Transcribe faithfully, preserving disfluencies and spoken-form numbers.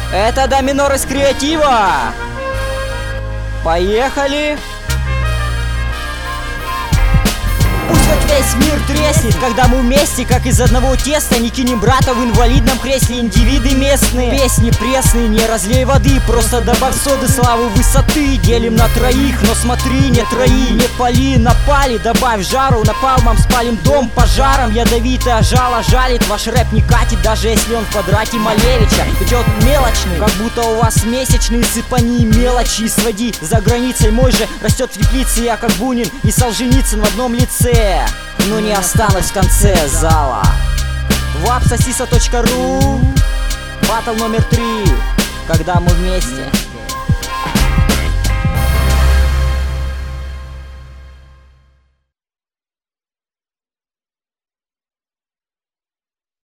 Это Доминор из Креатива. Поехали. Пусть хоть весь мир треснет, когда мы вместе, как из одного теста. Не кинем брата в инвалидном кресле, индивиды местные. Песни пресные, не разлей воды, просто добавь соды, славу высоты. Делим на троих, но смотри, не трои. Не пали, напали, добавь жару. Напалмом спалим дом пожаром. Ядовитое жало жалит, ваш рэп не катит, даже если он в квадрате Малевича. Идет мелочный, как будто у вас месячные. Сыпани мелочи, своди за границей. Мой же растет в теплице, я как Бунин и Солженицын в одном лице. Но не осталось в конце зала. вапсосиса точка ру, батл номер три, когда мы вместе.